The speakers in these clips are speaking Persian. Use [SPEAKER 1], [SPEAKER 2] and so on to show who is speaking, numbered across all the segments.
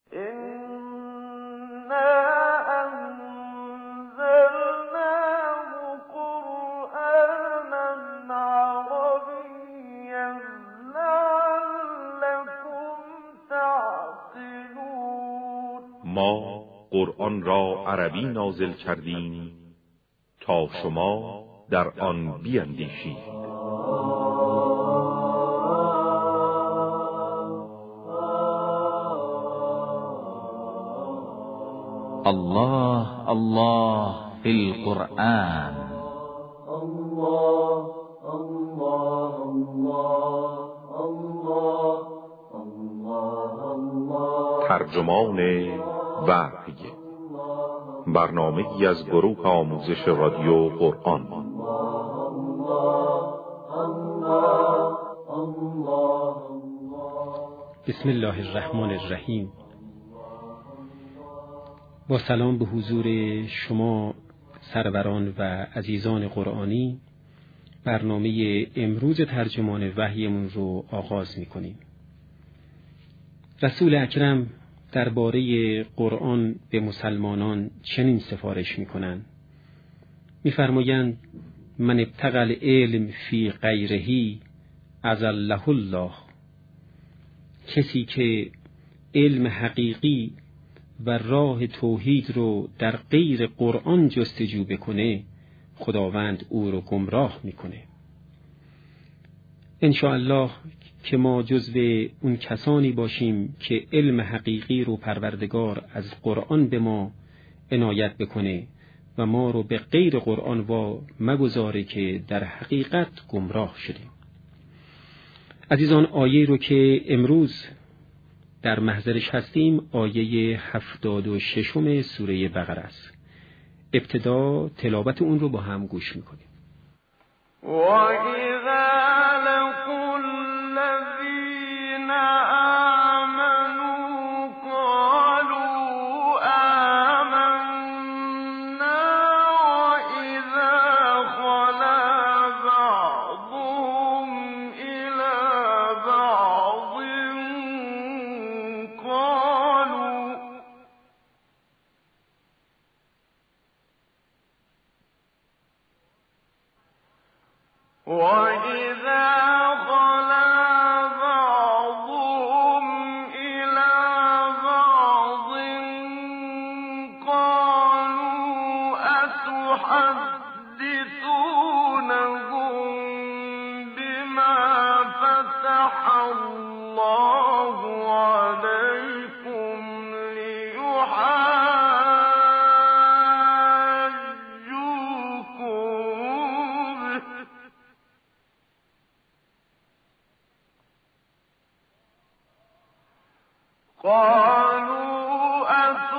[SPEAKER 1] ما قرآن را عربی نازل کردیم تا شما در آن بیندیشید.
[SPEAKER 2] الله الله فی القرآن.
[SPEAKER 3] الله الله الله الله.
[SPEAKER 1] ترجمان وحی، برنامه‌ای از گروه آموزش رادیو قرآن.
[SPEAKER 4] بسم الله الرحمن الرحیم. با سلام به حضور شما سروران و عزیزان قرآنی، برنامه امروز ترجمان وحیمون رو آغاز می‌کنیم. رسول اکرم درباره قرآن به مسلمانان چنین سفارش می‌کنند. می‌فرمایند من ابتغى العلم فی غیره اذله الله. کسی که علم حقیقی و راه توحید رو در غیر قرآن جستجو بکنه، خداوند او رو گمراه میکنه. انشاءالله که ما جزو اون کسانی باشیم که علم حقیقی رو پروردگار از قرآن به ما عنایت بکنه و ما رو به غیر قرآن و مگذاره که در حقیقت گمراه شدیم. عزیزان، آیه رو که امروز در محضرش هستیم آیه 76 سوره بقره است. ابتدا تلاوت اون رو با هم گوش میکنیم.
[SPEAKER 3] و اذا لقوا الذین آمنوا قالوا آمنا و اذا خلا بعضهم الى بعض وَإِذَا خَلَا بَعْضُهُمْ إِلَى بَعْضٍ قَالُوا أَتُحَدِّثُونَهُم بِمَا فَتَحَ اللَّهُ عَلَيْكُمْ قالوا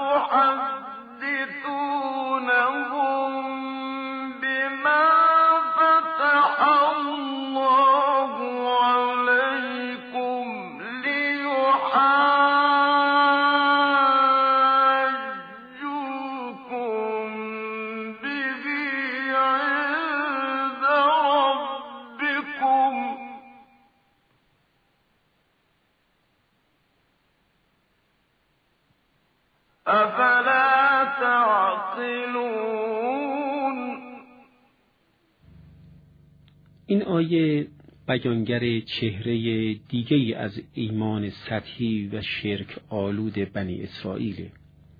[SPEAKER 3] أتحدثونهم بما فتح الله عليكم ليحاجوكم به عند ربكم افلا تعقلون.
[SPEAKER 4] این آیه بیانگر چهره دیگری از ایمان سطحی و شرک آلود بنی اسرائیل.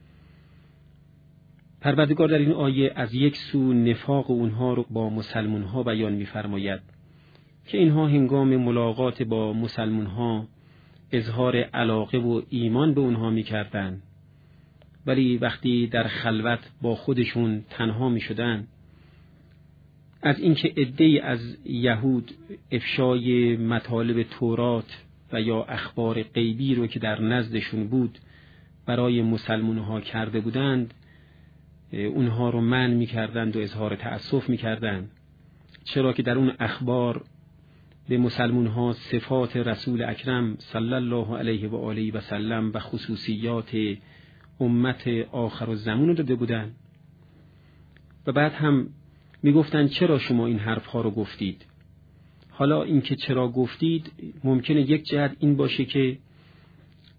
[SPEAKER 4] پروردگار در این آیه از یک سو نفاق اونها رو با مسلمانها بیان می‌فرماید که اینها هنگام ملاقات با مسلمانها اظهار علاقه و ایمان به اونها می‌کردند، ولی وقتی در خلوت با خودشون تنها می شدن، از اینکه عده‌ای از یهود افشای مطالب تورات و یا اخبار غیبی رو که در نزدشون بود برای مسلمانها کرده بودند، اونها رو منع می کردند و اظهار تأسف می کردند، چرا که در اون اخبار به مسلمانها صفات رسول اکرم صلی الله علیه و آله و سلم و خصوصیات امت آخر الزمان رو داده بودن. و بعد هم میگفتن چرا شما این حرفها رو گفتید؟ حالا این که چرا گفتید ممکنه یک جهت این باشه که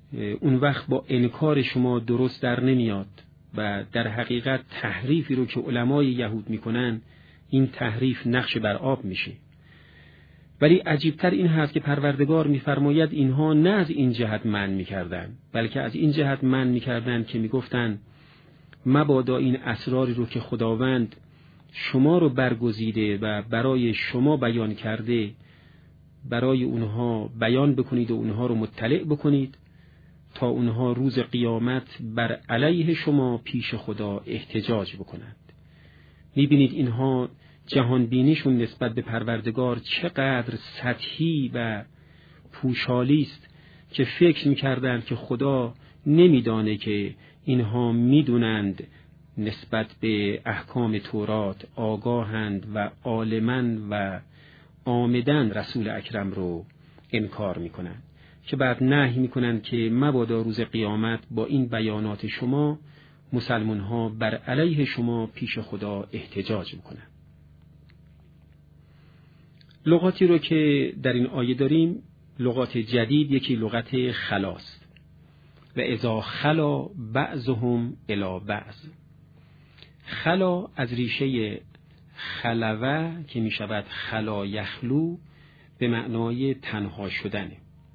[SPEAKER 4] اون وقت با انکار شما درست در نمیاد و در حقیقت تحریفی رو که علمای یهود میکنن این تحریف نقش بر آب میشه. ولی عجیبتر این هست که پروردگار میفرماید اینها نه از این جهت منع میکردن، بلکه از این جهت منع میکردن که میگفتن مبادا این اسراری رو که خداوند شما رو برگزیده و برای شما بیان کرده برای اونها بیان بکنید و اونها رو مطلع بکنید تا اونها روز قیامت بر علیه شما پیش خدا احتجاج بکنند. میبینید اینها جهان بینیشون نسبت به پروردگار چقدر سطحی و پوشالی است که فکر میکردند که خدا نمیدانه که اینها میدونند نسبت به احکام تورات آگاهند و عالمن و آمدن رسول اکرم رو انکار میکنند، که بعد نهی میکنند که مبادا روز قیامت با این بیانات شما مسلمان ها بر علیه شما پیش خدا احتجاج میکنند. لغاتی رو که در این آیه داریم لغات جدید، یکی لغت خلاست و اذا خلا بعضهم الی بعض. خلا از ریشه خلوه که می شود خلا یخلو به معنای تنها شدنه.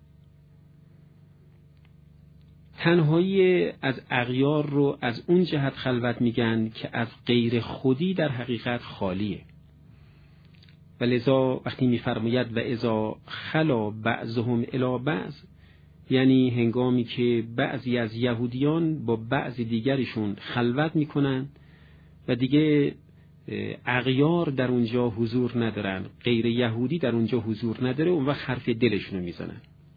[SPEAKER 4] تنهایی از اغیار رو از اون جهت خلوت میگن که از غیر خودی در حقیقت خالیه. و لذا وقتی میفرماید و اذا خلا بعضهم الی بعض، یعنی هنگامی که بعضی از یهودیان با بعضی دیگرشون خلوت میکنن و دیگه اغیار در اونجا حضور ندارن، غیر یهودی در اونجا حضور نداره، اون وقت حرف دلشونو میزنن.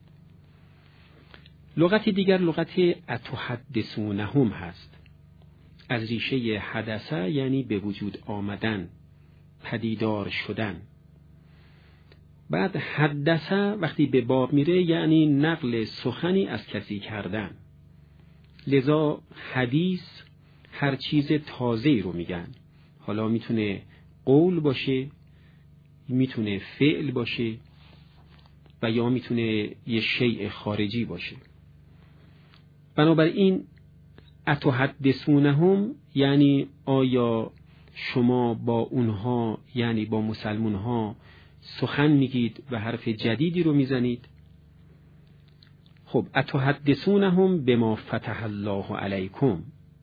[SPEAKER 4] لغت دیگر لغت اتحدثونهم هست، از ریشه حدثه یعنی به وجود آمدن، پدیدار شدن. بعد حدثه وقتی به باب میره یعنی نقل سخنی از کسی کردن. لذا حدیث هر چیز تازه‌ای رو میگن، حالا میتونه قول باشه، میتونه فعل باشه و یا میتونه یه شیء خارجی باشه. بنابراین اتحدثونهم یعنی آیا شما با اونها یعنی با مسلمان ها سخن میگید و حرف جدیدی رو میزنید؟ خب اتحدثونهم بما فتح الله علیکم.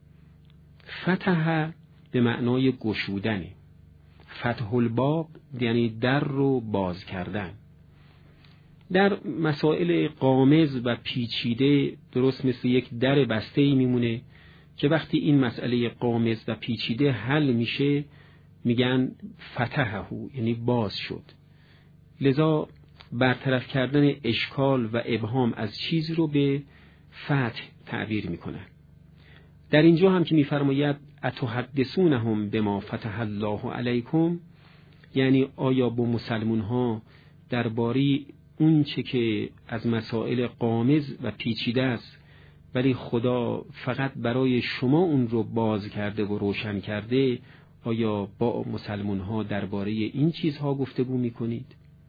[SPEAKER 4] فتح به معنای گشودنه، فتح الباب یعنی در رو باز کردن. در مسائل غامض و پیچیده درست مثل یک در بسته‌ای میمونه که وقتی این مسئله غامض و پیچیده حل میشه میگن فتحه، یعنی باز شد. لذا برطرف کردن اشکال و ابهام از چیزی رو به فتح تعبیر میکنن. در اینجا هم که میفرماید اتحدثونهم بما فتح الله علیکم، یعنی آیا با مسلمون ها درباره اون چه که از مسائل غامض و پیچیده است ولی خدا فقط برای شما اون رو باز کرده و روشن کرده، آیا با مسلمون ها درباره این چیزها گفتگو میکنید؟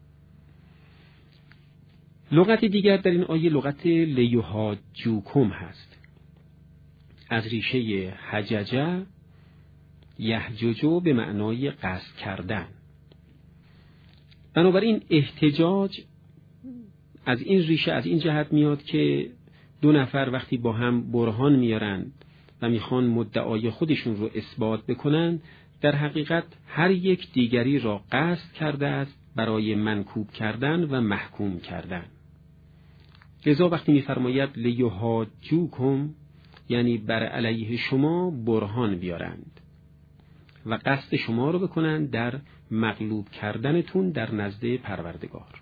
[SPEAKER 4] لغت دیگر در این آیه لغت لیحاجوکم هست، از ریشه حججه یحججو به معنای قصد کردن. بنابراین احتجاج از این ریشه از این جهت میاد که دو نفر وقتی با هم برهان میارن و میخوان مدعای خودشون رو اثبات بکنن، در حقیقت هر یک دیگری را قصد کرده است برای منکوب کردن و محکوم کردن. لذا وقتی میفرماید لیحاجوکم یعنی بر علیه شما برهان بیارند و قصد شما رو بکنند در مغلوب کردنتون در نزد پروردگار.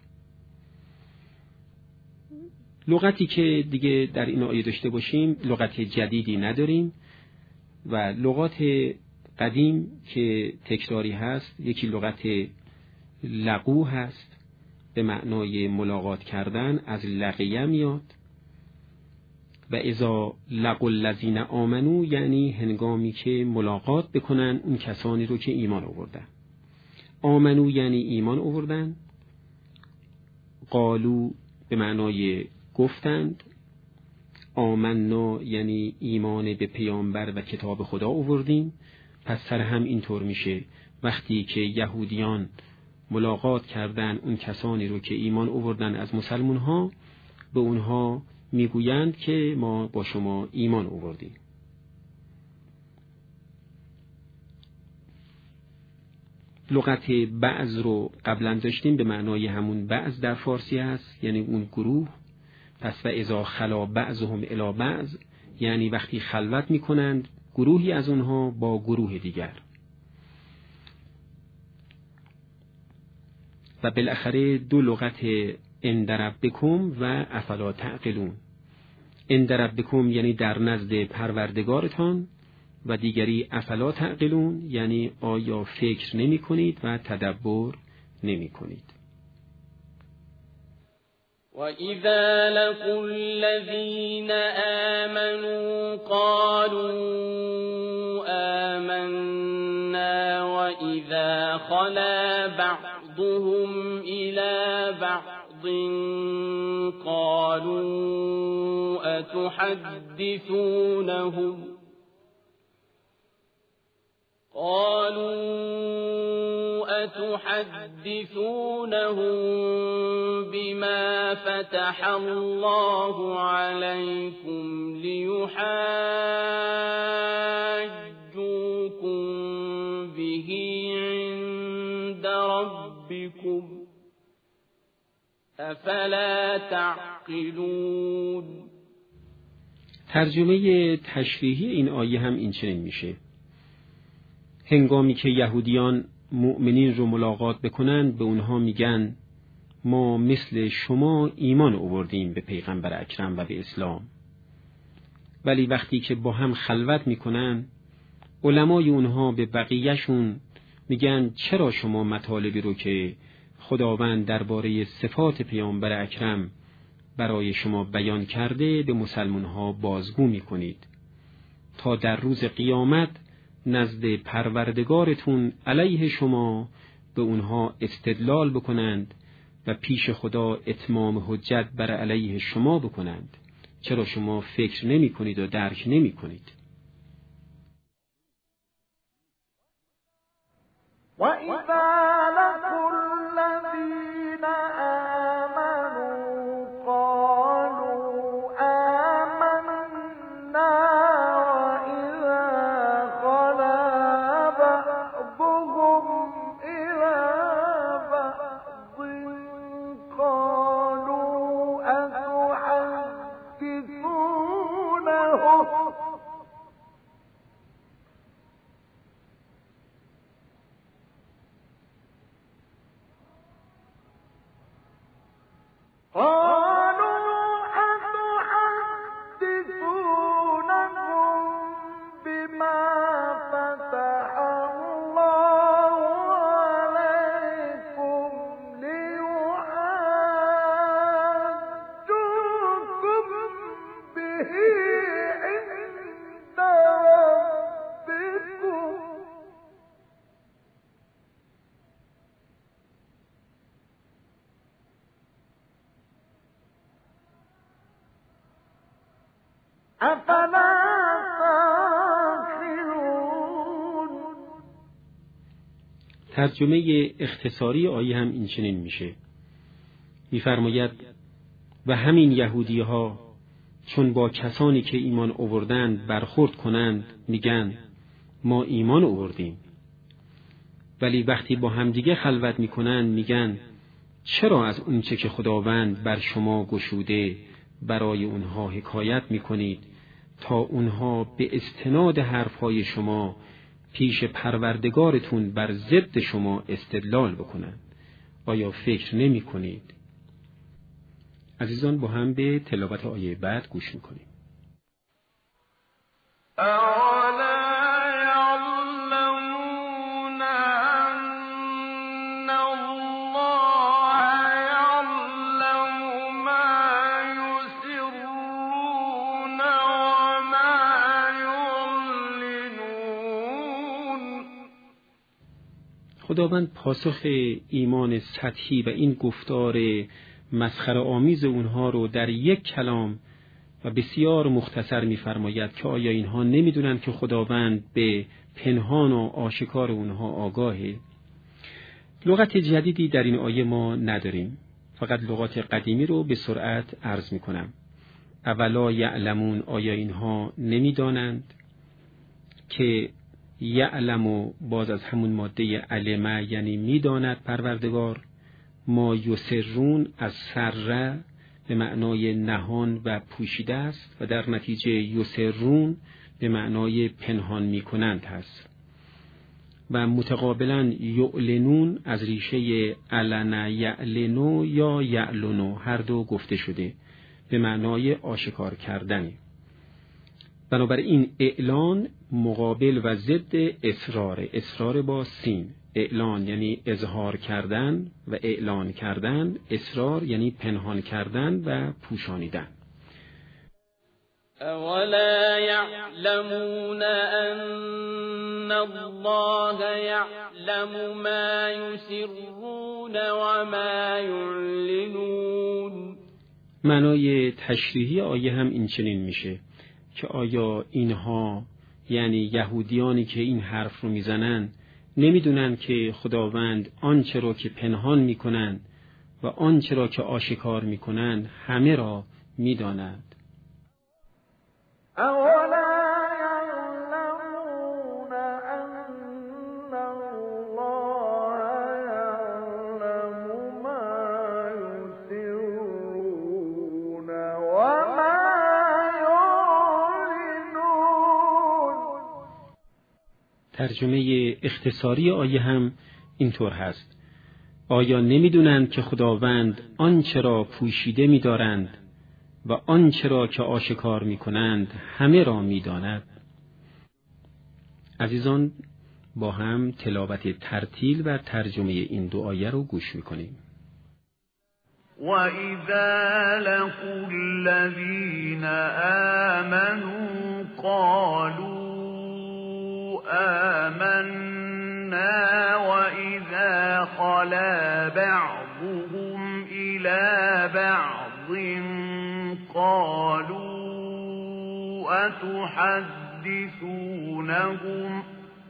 [SPEAKER 4] لغتی که دیگه در این آیه داشته باشیم لغت جدیدی نداریم و لغات قدیم که تکراری هست، یکی لغت لقو هست به معنای ملاقات کردن، از لقیه میاد، و اذا لقوا الذین آمنو یعنی هنگامی که ملاقات بکنن اون کسانی رو که ایمان آوردن. آمنو یعنی ایمان آوردن، قالو به معنای گفتند، آمنا یعنی ایمان به پیامبر و کتاب خدا آوردیم. پس سر هم اینطور میشه وقتی که یهودیان ملاقات کردن اون کسانی رو که ایمان آوردن از مسلمان ها، به اونها میگویند که ما با شما ایمان آوردیم. لغت بعض رو قبلا داشتیم، به معنای همون بعض در فارسی هست، یعنی اون گروه. پس و اذا خلا بعضهم الی بعض، یعنی وقتی خلوت میکنند گروهی از اونها با گروه دیگر. و بالاخره دو لغت عند ربکم و افلا تعقلون. عند ربکم یعنی در نزد پروردگارتان، و دیگری افلا تعقلون یعنی آیا فکر نمی کنید و تدبر نمی کنید.
[SPEAKER 5] وَإِذَا لَقُوا الَّذِينَ آمَنُوا قَالُوا آمَنَّا وَإِذَا خَلَا بَعْضُهُمْ إِلَى بَعْضٍ قَالُوا أتحدثونهم بما فتح الله عليكم ليحاجوكم به عند ربكم أفلا تعقلون.
[SPEAKER 4] ترجمه تشریحی این آیه هم این چنین میشه: هنگامی که یهودیان مؤمنین رو ملاقات بکنند به اونها میگن ما مثل شما ایمان آوردیم به پیغمبر اکرم و به اسلام. ولی وقتی که با هم خلوت میکنن، علمای اونها به بقیهشون میگن چرا شما مطالبی رو که خداوند درباره صفات پیامبر اکرم برای شما بیان کرده به مسلمان ها بازگو میکنید تا در روز قیامت نزد پروردگارتون علیه شما به اونها استدلال بکنند و پیش خدا اتمام حجت بر علیه شما بکنند. چرا شما فکر نمی کنید و درک نمی کنید؟
[SPEAKER 3] وَإِذَا لَقُوا الَّذِينَ آمَنُوا قَالُوا آمَنَّا وَإِذَا خَلَا بَعْضُهُمْ إِلَى بَعْضٍ قَالُوا أَتُحَدِّثُونَهُم بما فتح الله عليكم ليحاجوكم به عند ربكم أفلا تعقلون.
[SPEAKER 4] ترجمه اختصاری آیه هم این چنین میشه: میفرماید و همین یهودی ها چون با کسانی که ایمان آوردند برخورد کنند میگن ما ایمان آوردیم، ولی وقتی با همدیگه خلوت میکنند میگن چرا از اونچه که خداوند بر شما گشوده برای اونها حکایت میکنید تا اونها به استناد حرفهای شما پیش پروردگارتون بر ضد شما استدلال بکنند. آیا فکر نمی کنید؟ عزیزان با هم به تلاوت آیه بعد گوش میکنیم. خداوند پاسخ ایمان سطحی و این گفتار مسخره آمیز اونها رو در یک کلام و بسیار مختصر می‌فرماید که آیا اینها نمی‌دونند که خداوند به پنهان و آشکار اونها آگاهه؟ لغت جدیدی در این آیه ما نداریم، فقط لغات قدیمی رو به سرعت عرض می‌کنم. اولا یعلمون، آیا اینها نمی‌دانند؟ که یعلم و باز از همون ماده علمه یعنی می‌داند پروردگار، ما یسرون از سره به معنای نهان و پوشیده است و در نتیجه یسرون به معنای پنهان می‌کنند هست و متقابلا یعلنون از ریشه علن یعلنو یا یعلنو هر دو گفته شده به معنای آشکار کردن. بنابراین اعلان مقابل و ضد اصرار، اصرار با سین. اعلان یعنی اظهار کردن و اعلان کردن، اصرار یعنی پنهان کردن و پوشانیدن.
[SPEAKER 5] اولا یعلمون ان الله یعلم ما یسرون و ما یعلنون.
[SPEAKER 4] معنای تشریحی آیه هم این چنین میشه که آیا اینها یعنی یهودیانی که این حرف رو میزنن نمیدونن که خداوند آنچه را که پنهان میکنن و آنچه را که آشکار میکنن همه را میداند.
[SPEAKER 3] اولا یعلمون ان الله یعلم ما یسرون و ما یعلنون.
[SPEAKER 4] ترجمه اختصاری آیه هم اینطور هست: آیا نمیدونند که خداوند آنچه را پوشیده می‌دارند و آنچه را که آشکار می‌کنند همه را می‌داند؟ عزیزان، با هم تلاوت ترتیل و ترجمه این دو آیه رو گوش می‌کنیم.
[SPEAKER 6] وَإِذَا لَقُوا الَّذِينَ آمَنُوا قَالُوا آمَنَّا وَإِذَا خَلَا بَعْضُهُمْ إِلَى بَعْضٍ قَالُوا أَتُحَدِّثُونَهُمْ.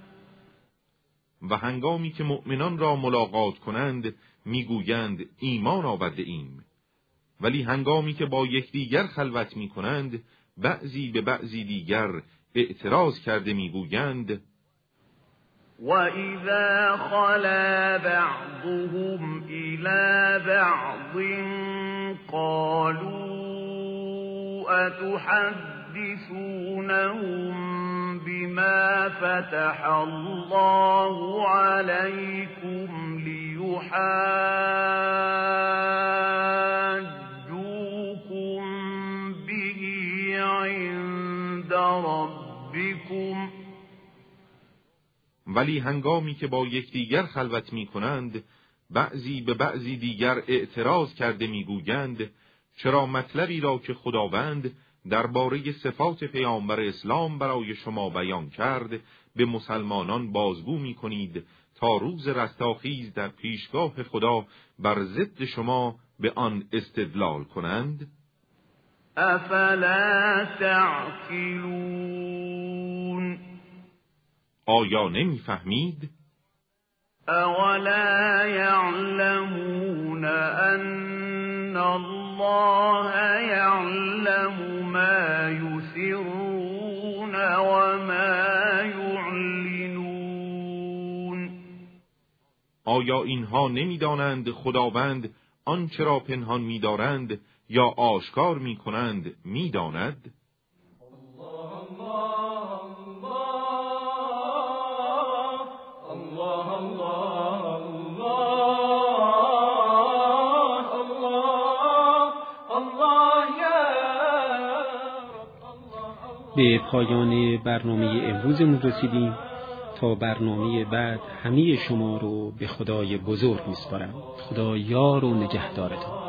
[SPEAKER 1] و هنگامی که مؤمنان را ملاقات کنند میگویند ایمان آورده ایم، ولی هنگامی که با یکدیگر خلوت میکنند بعضی به بعضی دیگر اعتراض کرده میگویند
[SPEAKER 6] وَإِذَا خَلَا بَعْضُهُمْ إِلَى بَعْضٍ قَالُوا أَتُحَدِّثُونَهُم بِمَا فَتَحَ اللَّهُ عَلَيْكُمْ لِيُحَاجُّوكُم بِهِ عِندَ رَبِّكُمْ.
[SPEAKER 1] ولی هنگامی که با یکدیگر خلوت میکنند بعضی به بعضی دیگر اعتراض کرده میگویند چرا مطلبی را که خداوند درباره صفات پیامبر اسلام برای شما بیان کرد به مسلمانان بازگو میکنید تا روز رستاخیز در پیشگاه خدا بر ضد شما به آن استدلال کنند؟
[SPEAKER 6] افلا تعقلون.
[SPEAKER 1] آیا نمیفهمید؟
[SPEAKER 6] اولا یعلمون ان الله یعلم ما یسرون و ما یعلنون.
[SPEAKER 1] آیا اینها نمیدانند خداوند آنچه را پنهان می‌دارند یا آشکار می‌کنند می‌داند؟
[SPEAKER 4] به پایان برنامه امروزمون رسیدیم. تا برنامه بعد همه شما رو به خدای بزرگ میسپارم. خدا یار و نگهدارتان.